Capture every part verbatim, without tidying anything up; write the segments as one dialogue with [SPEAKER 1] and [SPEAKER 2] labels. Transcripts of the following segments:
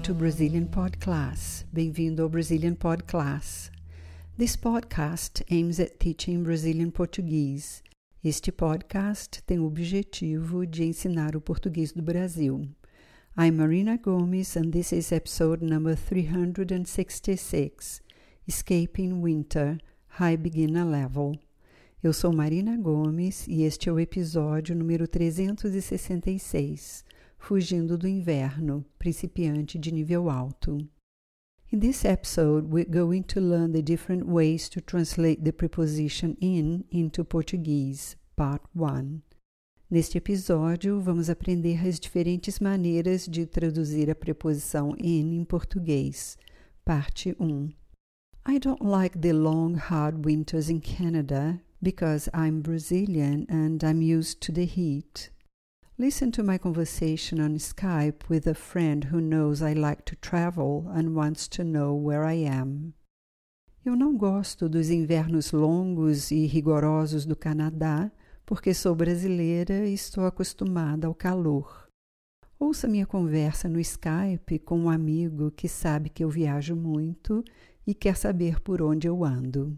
[SPEAKER 1] to Brazilian Pod Class. Bem-vindo ao Brazilian Pod Class. This podcast aims at teaching Brazilian Portuguese. Este podcast tem o objetivo de ensinar o português do Brasil. I'm Marina Gomes and this is episode number three hundred sixty-six, Escaping Winter, High Beginner Level. Eu sou Marina Gomes e este é o episódio número trezentos e sessenta e seis, Fugindo do Inverno, Principiante de Nível Alto. In this episode, we're going to learn the different ways to translate the preposition in into Portuguese, Part one. Neste episódio, vamos aprender as diferentes maneiras de traduzir a preposição in em português, Parte um. I don't like the long, hard winters in Canada because I'm Brazilian and I'm used to the heat. Listen to my conversation on Skype with a friend who knows I like to travel and wants to know where I am. Eu não gosto dos invernos longos e rigorosos do Canadá porque sou brasileira e estou acostumada ao calor. Ouça minha conversa no Skype com um amigo que sabe que eu viajo muito e quer saber por onde eu ando.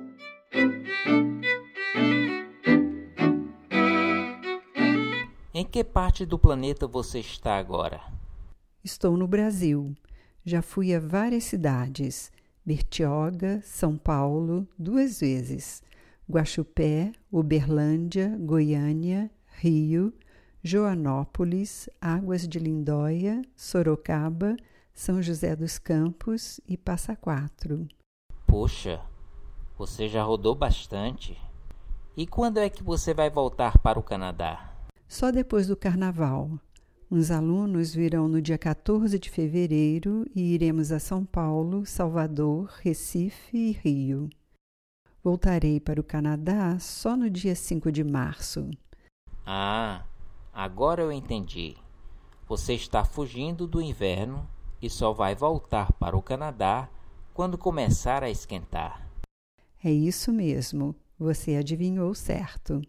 [SPEAKER 2] Em que parte do planeta você está agora?
[SPEAKER 1] Estou no Brasil. Já fui a várias cidades. Bertioga, São Paulo, duas vezes. Guaxupé, Uberlândia, Goiânia, Rio, Joanópolis, Águas de Lindóia, Sorocaba, São José dos Campos e Passa Quatro.
[SPEAKER 2] Poxa, você já rodou bastante. E quando é que você vai voltar para o Canadá?
[SPEAKER 1] Só depois do Carnaval. Uns alunos virão no dia quatorze de fevereiro e iremos a São Paulo, Salvador, Recife e Rio. Voltarei para o Canadá só no dia cinco de março.
[SPEAKER 2] Ah, agora eu entendi. Você está fugindo do inverno e só vai voltar para o Canadá quando começar a esquentar.
[SPEAKER 1] É isso mesmo, você adivinhou certo.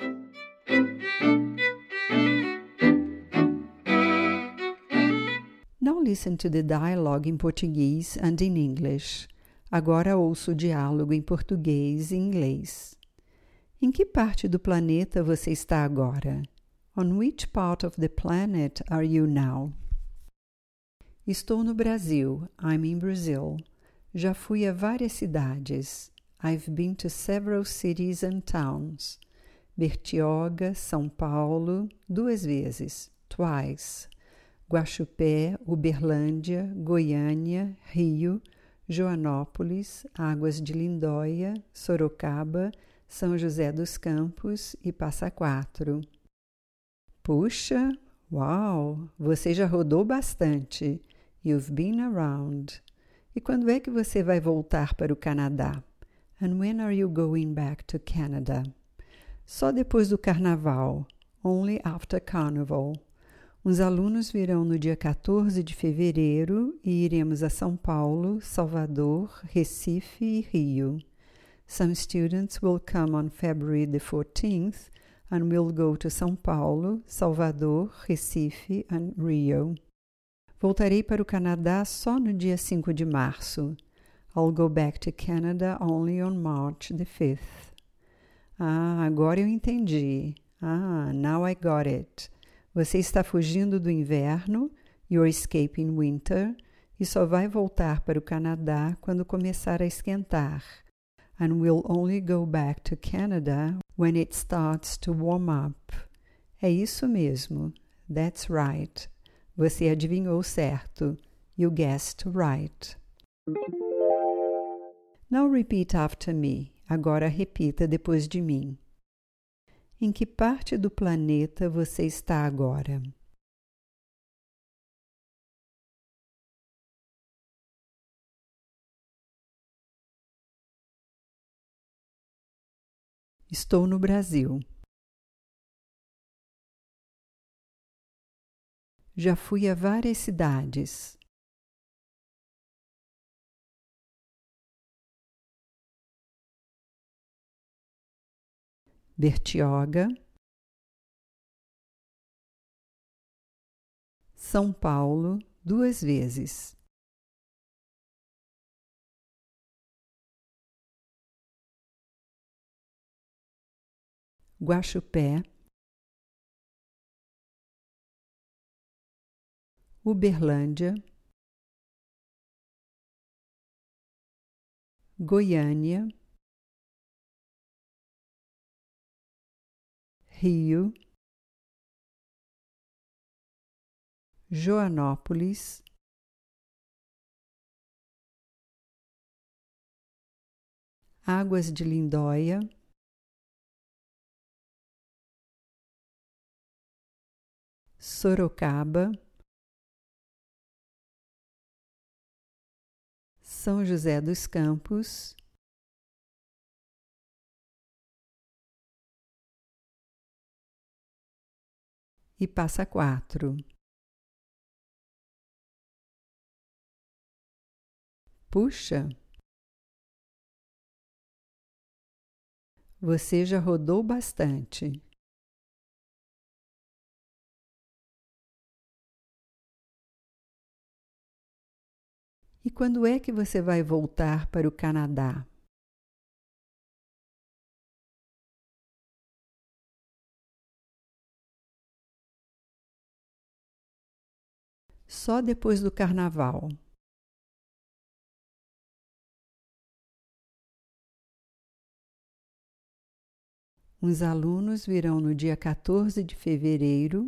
[SPEAKER 1] Now listen to the dialogue in Portuguese and in English. Agora ouça o diálogo em português e inglês. Em que parte do planeta você está agora? On which part of the planet are you now? Estou no Brasil. I'm in Brazil. Já fui a várias cidades. I've been to several cities and towns. Bertioga, São Paulo, duas vezes. Twice. Guaxupé, Uberlândia, Goiânia, Rio, Joanópolis, Águas de Lindóia, Sorocaba, São José dos Campos e Passa Quatro. Puxa, uau, você já rodou bastante. You've been around. E quando é que você vai voltar para o Canadá? And when are you going back to Canada? Só depois do Carnaval. Only after Carnival. Uns alunos virão no dia quatorze de fevereiro e iremos a São Paulo, Salvador, Recife e Rio. Some students will come on February the fourteenth and will go to São Paulo, Salvador, Recife and Rio. Voltarei para o Canadá só no dia cinco de março. I'll go back to Canada only on March the fifth. Ah, agora eu entendi. Ah, now I got it. Você está fugindo do inverno, you're escaping winter, e só vai voltar para o Canadá quando começar a esquentar. And will only go back to Canada when it starts to warm up. É isso mesmo. That's right. Você adivinhou certo. You guessed right. Now repeat after me. Agora repita depois de mim. Em que parte do planeta você está agora? Estou no Brasil. Já fui a várias cidades. Bertioga, São Paulo, duas vezes. Guaxupé, Uberlândia, Goiânia, Rio, Joanópolis, Águas de Lindóia, Sorocaba, São José dos Campos, e Passa Quatro. Puxa! Você já rodou bastante. E quando é que você vai voltar para o Canadá? Só depois do Carnaval. Os alunos virão no dia quatorze de fevereiro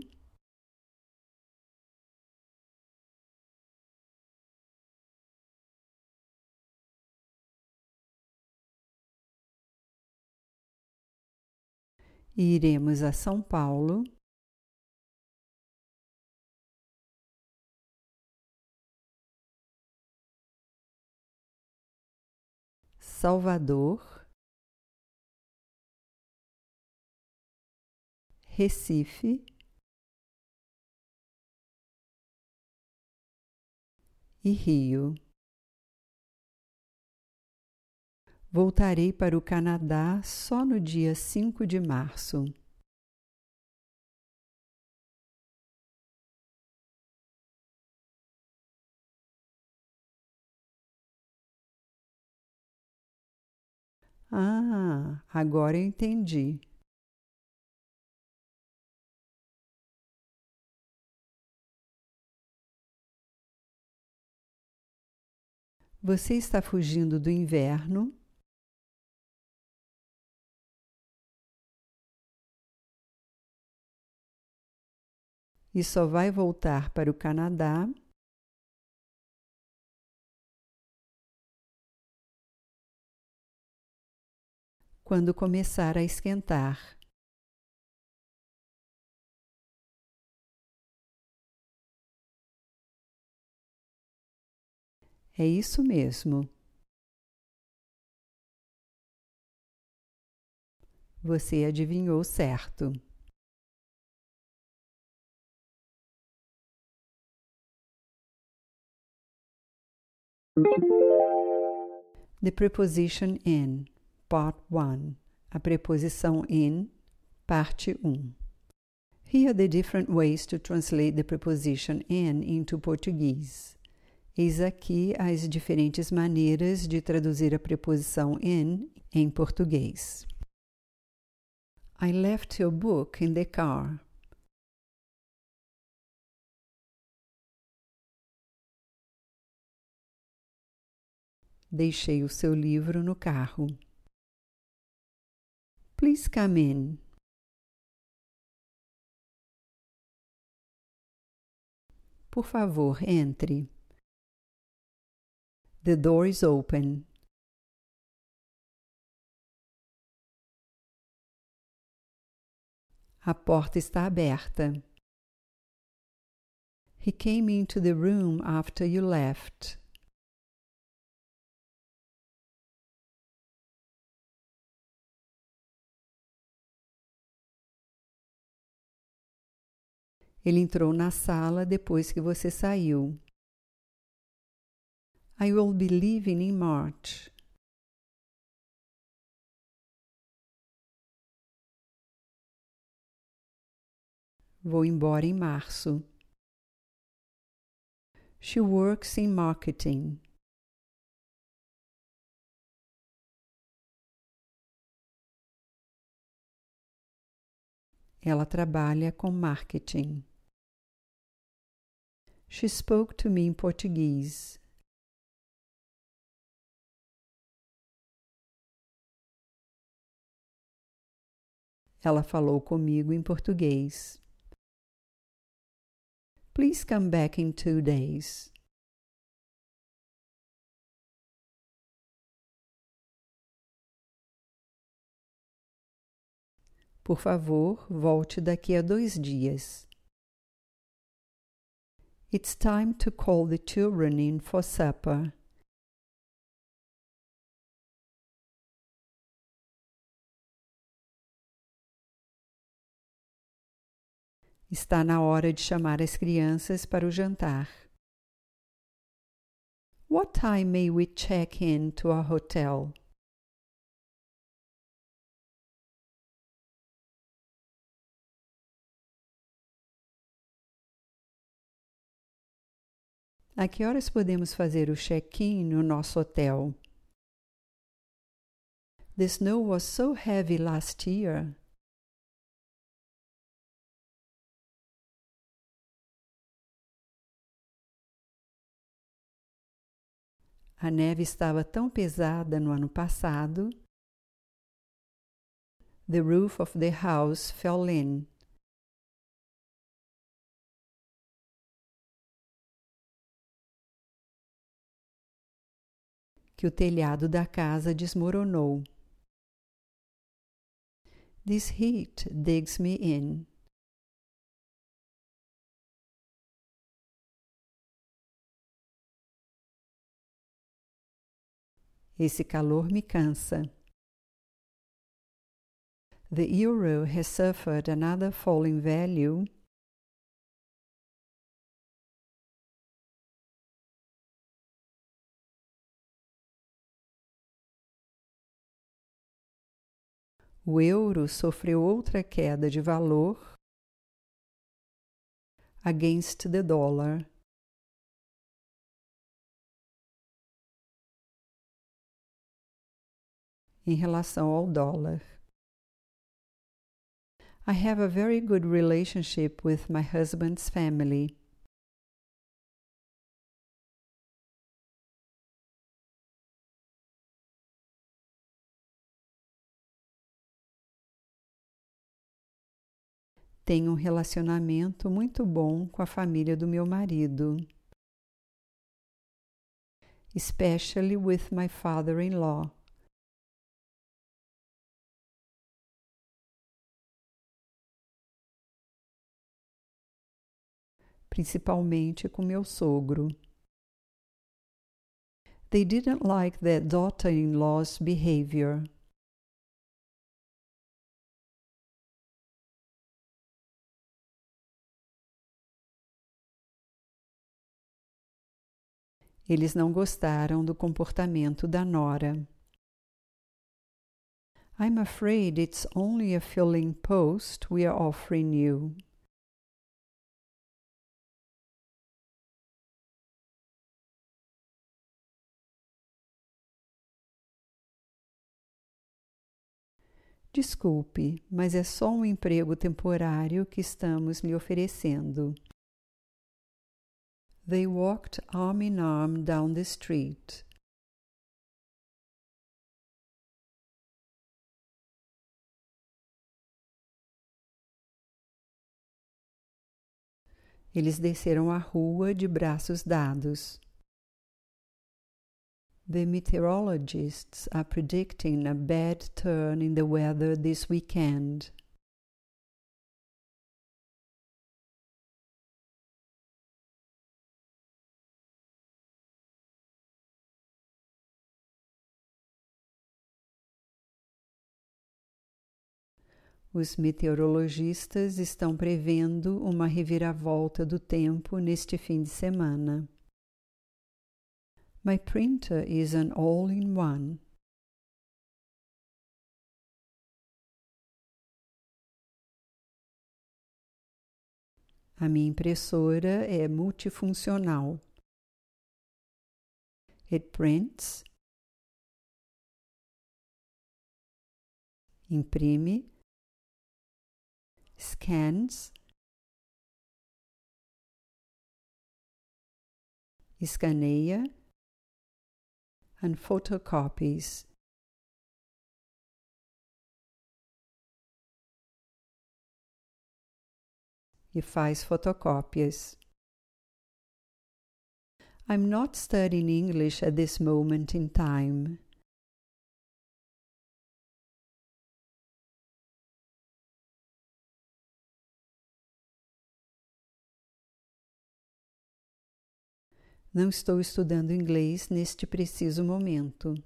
[SPEAKER 1] e iremos a São Paulo, Salvador, Recife e Rio. Voltarei para o Canadá só no dia cinco de março. Ah, agora eu entendi. Você está fugindo do inverno e só vai voltar para o Canadá quando começar a esquentar. É isso mesmo. Você adivinhou certo. The preposition in, part one. A preposição in, parte um. Here are the different ways to translate the preposition in into Portuguese. Eis aqui as diferentes maneiras de traduzir a preposição in em português. I left your book in the car. Deixei o seu livro no carro. Please come in. Por favor, entre. The door is open. A porta está aberta. He came into the room after you left. Ele entrou na sala depois que você saiu. I will be leaving in March. Vou embora em março. She works in marketing. Ela trabalha com marketing. She spoke to me in Portuguese. Ela falou comigo em português. Please come back in two days. Por favor, volte daqui a dois dias. It's time to call the children in for supper. Está na hora de chamar as crianças para o jantar. What time may we check in to our hotel? A que horas podemos fazer o check-in no nosso hotel? The snow was so heavy last year. A neve estava tão pesada no ano passado. The roof of the house fell in. Que o telhado da casa desmoronou. This heat digs me in. Esse calor me cansa. The euro has suffered another fall in value. O euro sofreu outra queda de valor against the dollar. Em relação ao dólar. I have a very good relationship with my husband's family. Tenho um relacionamento muito bom com a família do meu marido. Especially with my father-in-law. Principalmente com meu sogro. They didn't like their daughter-in-law's behavior. Eles não gostaram do comportamento da nora. I'm afraid it's only a filling post we are offering you. Desculpe, mas é só um emprego temporário que estamos lhe oferecendo. They walked arm in arm down the street. Eles desceram a rua de braços dados. The meteorologists are predicting a bad turn in the weather this weekend. Os meteorologistas estão prevendo uma reviravolta do tempo neste fim de semana. My printer is an all-in-one. A minha impressora é multifuncional. It prints. Imprime. Scans. Escaneia. And photocopies. E faz fotocópias. I'm not studying English at this moment in time. Não estou estudando inglês neste preciso momento.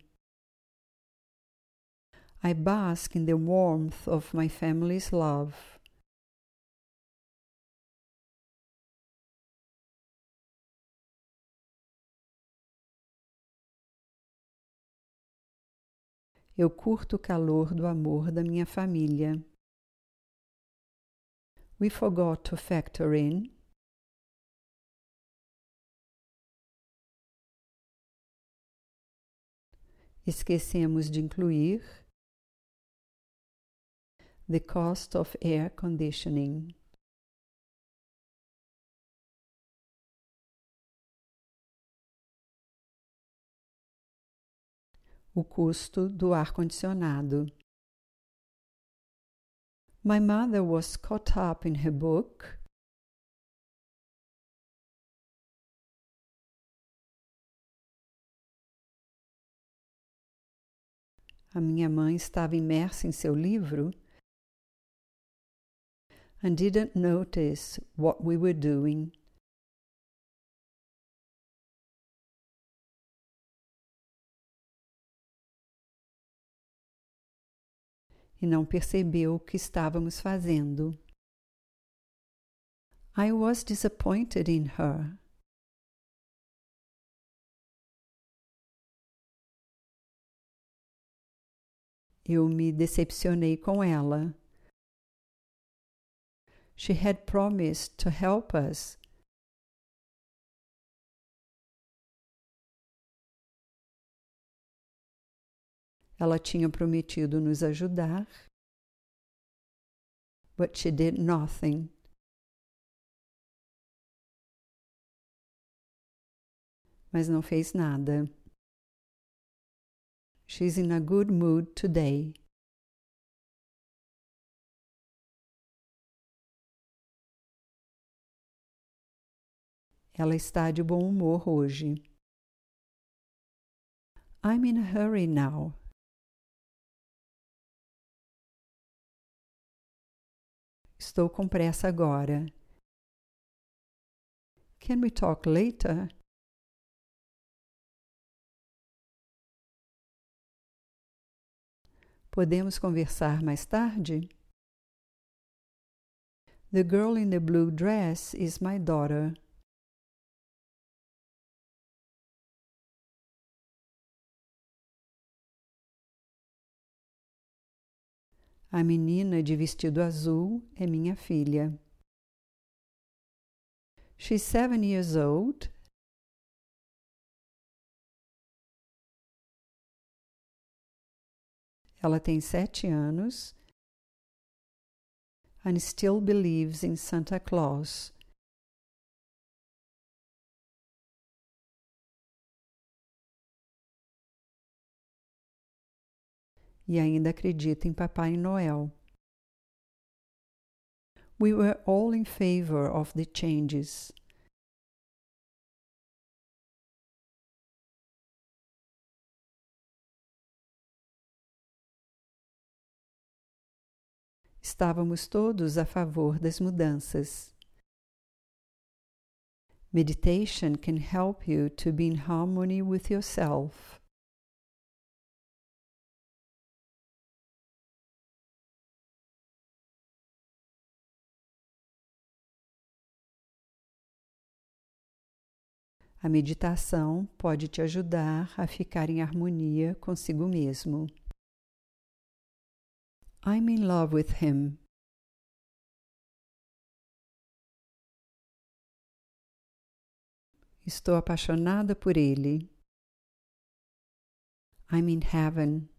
[SPEAKER 1] I bask in the warmth of my family's love. Eu curto o calor do amor da minha família. We forgot to factor in. Esquecemos de incluir. The cost of air conditioning. O custo do ar-condicionado. My mother was caught up in her book. A minha mãe estava imersa em seu livro and didn't notice what we were doing. E não percebeu o que estávamos fazendo. I was disappointed in her. Eu me decepcionei com ela. She had promised to help us. Ela tinha prometido nos ajudar, but she did nothing. Mas não fez nada. She's in a good mood today. Ela está de bom humor hoje. I'm in a hurry now. Estou com pressa agora. Can we talk later? Podemos conversar mais tarde? The girl in the blue dress is my daughter. A menina de vestido azul é minha filha. She's seven years old. Ela tem sete anos and still believes in Santa Claus. E ainda acredita em Papai Noel. We were all in favor of the changes. Estávamos todos a favor das mudanças. Meditation can help you to be in harmony with yourself. A meditação pode te ajudar a ficar em harmonia consigo mesmo. I'm in love with him. Estou apaixonada por ele. I'm in heaven.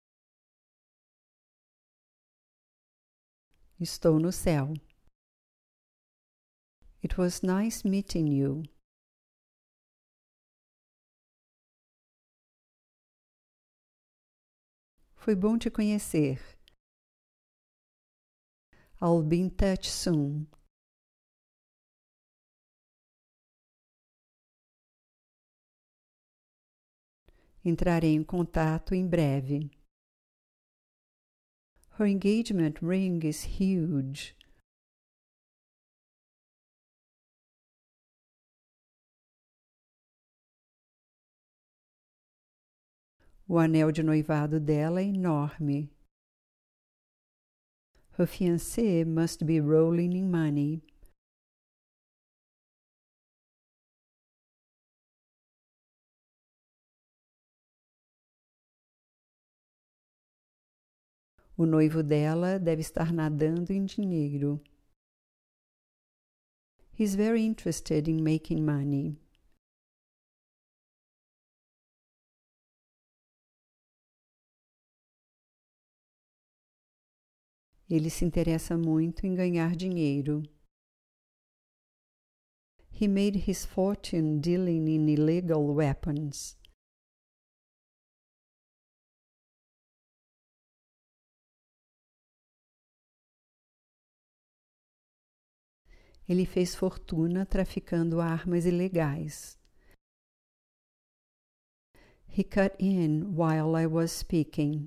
[SPEAKER 1] Estou no céu. It was nice meeting you. Foi bom te conhecer. I'll be in touch soon. Entrarei em contato em breve. Her engagement ring is huge. O anel de noivado dela é enorme. Her fiancé must be rolling in money. O noivo dela deve estar nadando em dinheiro. He's very interested in making money. Ele se interessa muito em ganhar dinheiro. He made his fortune dealing in illegal weapons. Ele fez fortuna traficando armas ilegais. He cut in while I was speaking.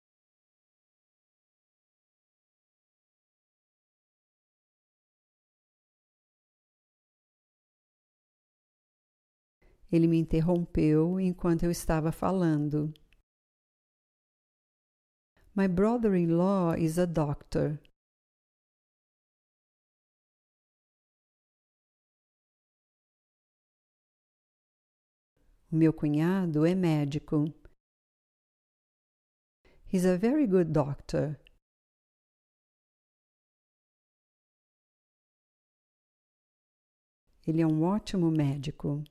[SPEAKER 1] Ele me interrompeu enquanto eu estava falando. My brother-in-law is a doctor. O meu cunhado é médico. He's a very good doctor. Ele é um ótimo médico.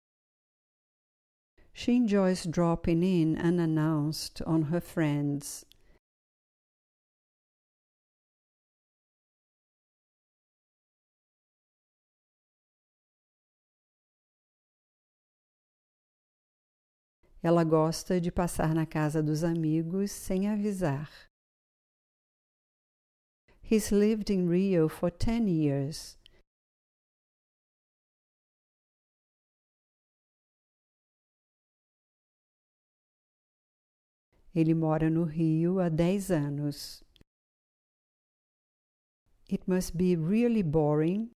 [SPEAKER 1] She enjoys dropping in unannounced on her friends. Ela gosta de passar na casa dos amigos sem avisar. He's lived in Rio for ten years. Ele mora no Rio há dez anos. It must be really boring.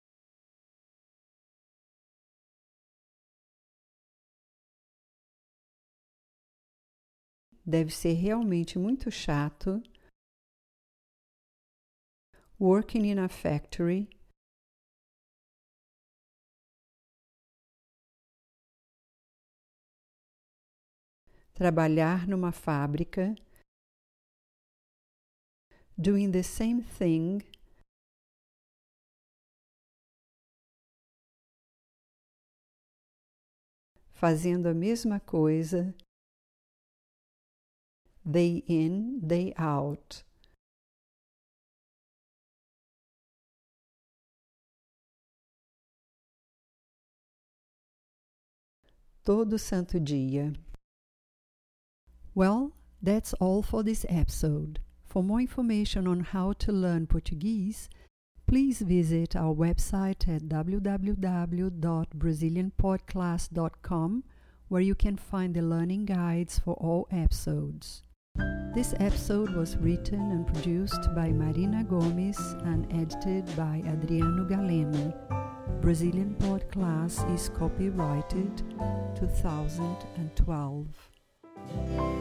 [SPEAKER 1] Deve ser realmente muito chato. Working in a factory. Trabalhar numa fábrica. Doing the same thing. Fazendo a mesma coisa. Day in, day out. Todo santo dia. Well, that's all for this episode. For more information on how to learn Portuguese, please visit our website at w w w dot brazilian podcast dot com, where you can find the learning guides for all episodes. This episode was written and produced by Marina Gomes and edited by Adriano Galeno. Brazilian Podcast is copyrighted two thousand twelve.